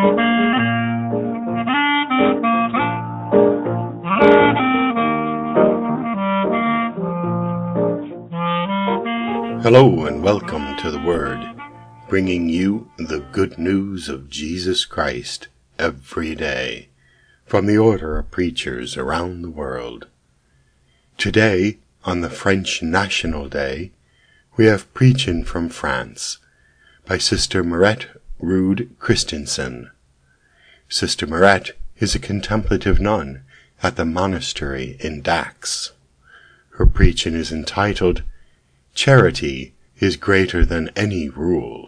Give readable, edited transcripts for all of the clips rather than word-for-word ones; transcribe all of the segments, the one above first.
Hello and welcome to The Word, bringing you the good news of Jesus Christ every day from the order of preachers around the world. Today, on the French National Day, we have preaching from France by Sister Mirette Rude Christensen. Sister Mirette is a contemplative nun at the monastery in Dax. Her preaching is entitled, Charity is Greater Than Any Rule.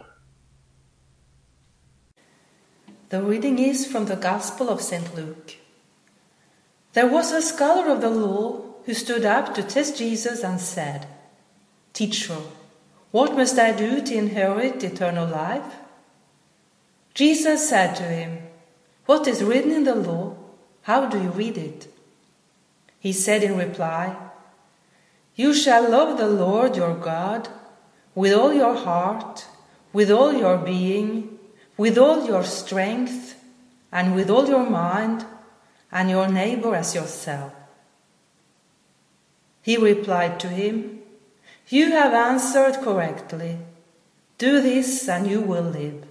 The reading is from the Gospel of St. Luke. There was a scholar of the law who stood up to test Jesus and said, "Teacher, what must I do to inherit eternal life?" Jesus said to him, "What is written in the law? How do you read it?" He said in reply, "You shall love the Lord your God with all your heart, with all your being, with all your strength, and with all your mind, and your neighbor as yourself." He replied to him, "You have answered correctly. Do this and you will live."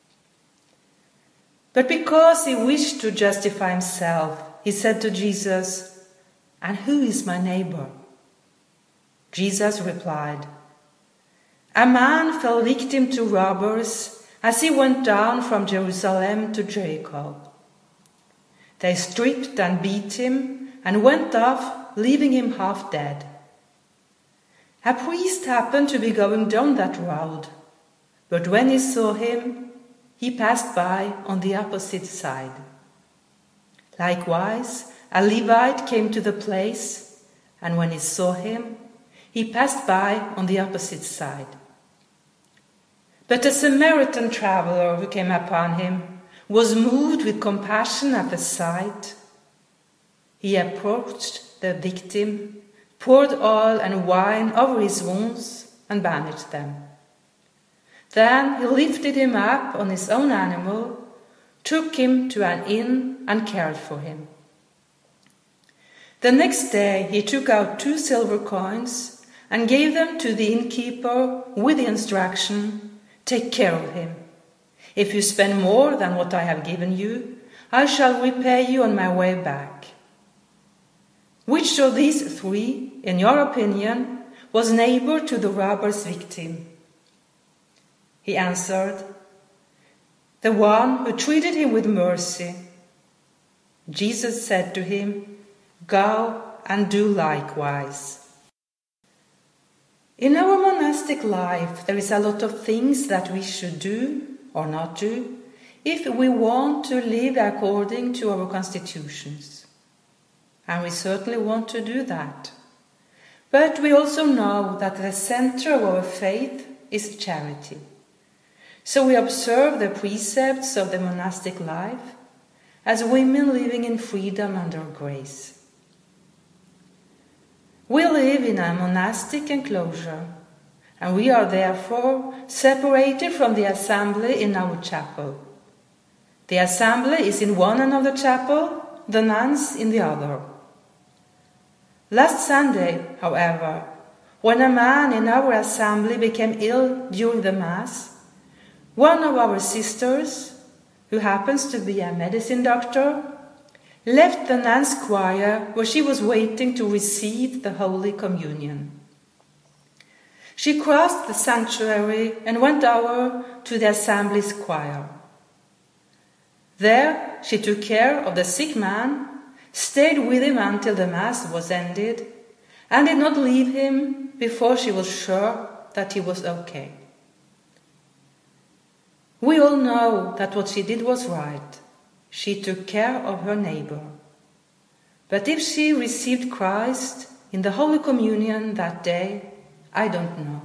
But because he wished to justify himself, he said to Jesus, "And who is my neighbor?" Jesus replied, "A man fell victim to robbers as he went down from Jerusalem to Jericho. They stripped and beat him and went off, leaving him half dead. A priest happened to be going down that road, but when he saw him, he passed by on the opposite side. Likewise, a Levite came to the place, and when he saw him, he passed by on the opposite side. But a Samaritan traveler who came upon him was moved with compassion at the sight. He approached the victim, poured oil and wine over his wounds, and bandaged them. Then he lifted him up on his own animal, took him to an inn, and cared for him. The next day he took out 2 silver coins and gave them to the innkeeper with the instruction, 'Take care of him. If you spend more than what I have given you, I shall repay you on my way back.' Which of these 3, in your opinion, was neighbor to the robber's victim?" He answered, "The one who treated him with mercy." Jesus said to him, "Go and do likewise." In our monastic life, there is a lot of things that we should do or not do if we want to live according to our constitutions. And we certainly want to do that. But we also know that the center of our faith is charity. So we observe the precepts of the monastic life as women living in freedom under grace. We live in a monastic enclosure, and we are therefore separated from the assembly in our chapel. The assembly is in one end of the chapel, the nuns in the other. Last Sunday, however, when a man in our assembly became ill during the Mass, one of our sisters, who happens to be a medicine doctor, left the nuns' choir where she was waiting to receive the Holy Communion. She crossed the sanctuary and went over to the assembly's choir. There she took care of the sick man, stayed with him until the Mass was ended, and did not leave him before she was sure that he was okay. We all know that what she did was right. She took care of her neighbor. But if she received Christ in the Holy Communion that day, I don't know.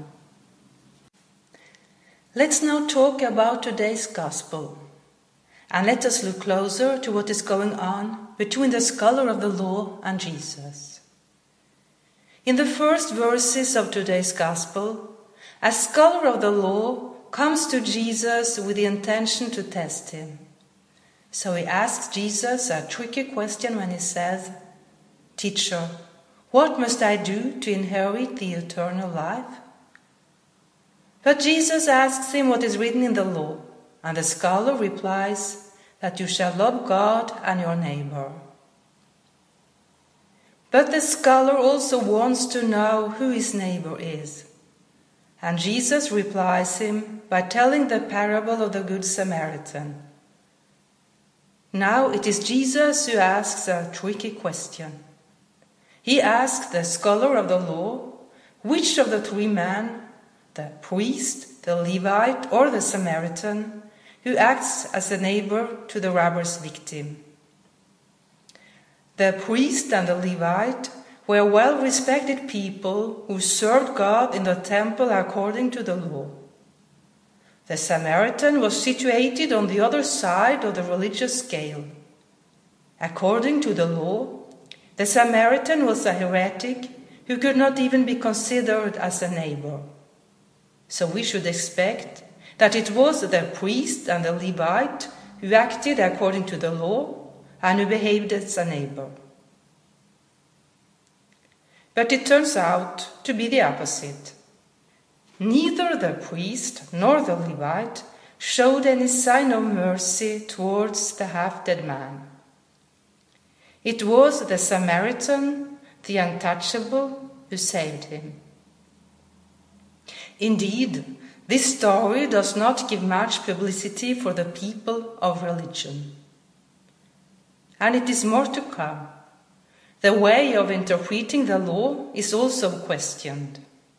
Let's now talk about today's Gospel. And let us look closer to what is going on between the scholar of the law and Jesus. In the first verses of today's Gospel, a scholar of the law comes to Jesus with the intention to test him. So he asks Jesus a tricky question when he says, "Teacher, what must I do to inherit the eternal life?" But Jesus asks him what is written in the law, and the scholar replies that you shall love God and your neighbor. But the scholar also wants to know who his neighbor is. And Jesus replies him by telling the parable of the Good Samaritan. Now it is Jesus who asks a tricky question. He asks the scholar of the law, which of the three men, the priest, the Levite, or the Samaritan, who acts as a neighbor to the robber's victim. The priest and the Levite were well-respected people who served God in the temple according to the law. The Samaritan was situated on the other side of the religious scale. According to the law, the Samaritan was a heretic who could not even be considered as a neighbor. So we should expect that it was the priest and the Levite who acted according to the law and who behaved as a neighbor. But it turns out to be the opposite. Neither the priest nor the Levite showed any sign of mercy towards the half-dead man. It was the Samaritan, the untouchable, who saved him. Indeed, this story does not give much publicity for the people of religion. And it is more to come. The way of interpreting the law is also questioned.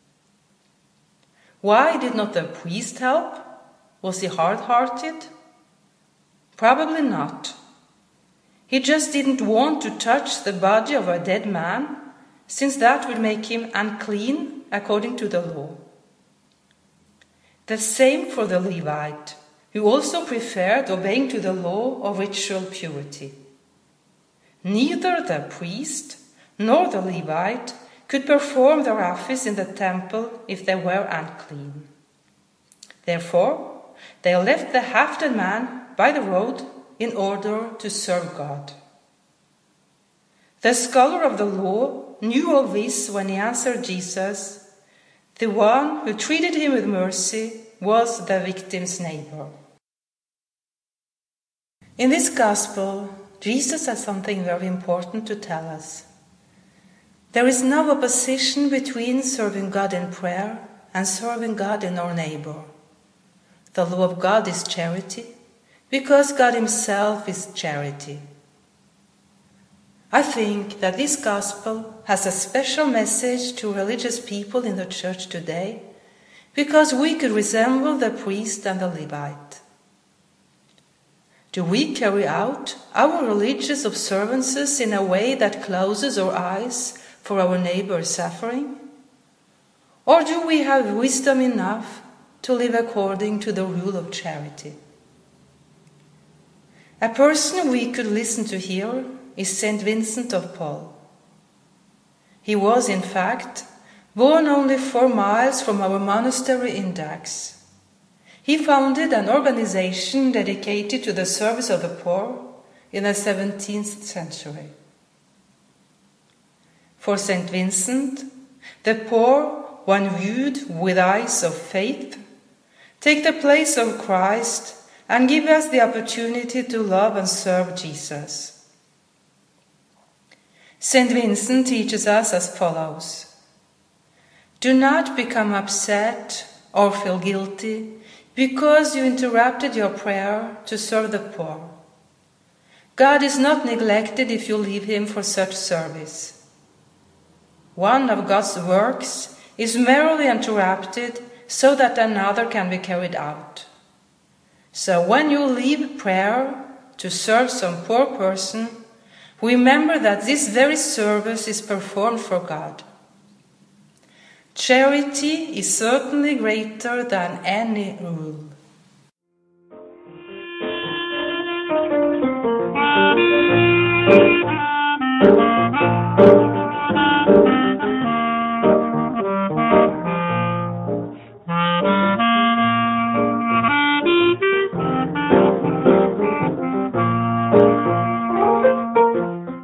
Why did not the priest help? Was he hard-hearted? Probably not. He just didn't want to touch the body of a dead man, since that would make him unclean according to the law. The same for the Levite, who also preferred obeying to the law of ritual purity. Neither the priest nor the Levite could perform their office in the temple if they were unclean. Therefore, they left the half-dead man by the road in order to serve God. The scholar of the law knew all this when he answered Jesus. The one who treated him with mercy was the victim's neighbor. In this gospel, Jesus has something very important to tell us. There is no opposition between serving God in prayer and serving God in our neighbor. The law of God is charity, because God himself is charity. I think that this gospel has a special message to religious people in the church today, because we could resemble the priest and the Levite. Do we carry out our religious observances in a way that closes our eyes for our neighbor's suffering? Or do we have wisdom enough to live according to the rule of charity? A person we could listen to here is Saint Vincent of Paul. He was, in fact, born only 4 miles from our monastery in Dax. He founded an organization dedicated to the service of the poor in the 17th century. For Saint Vincent, the poor, when viewed with eyes of faith, take the place of Christ and give us the opportunity to love and serve Jesus. Saint Vincent teaches us as follows: do not become upset or feel guilty because you interrupted your prayer to serve the poor. God is not neglected if you leave him for such service. One of God's works is merely interrupted so that another can be carried out. So when you leave prayer to serve some poor person, remember that this very service is performed for God. Charity is certainly greater than any rule.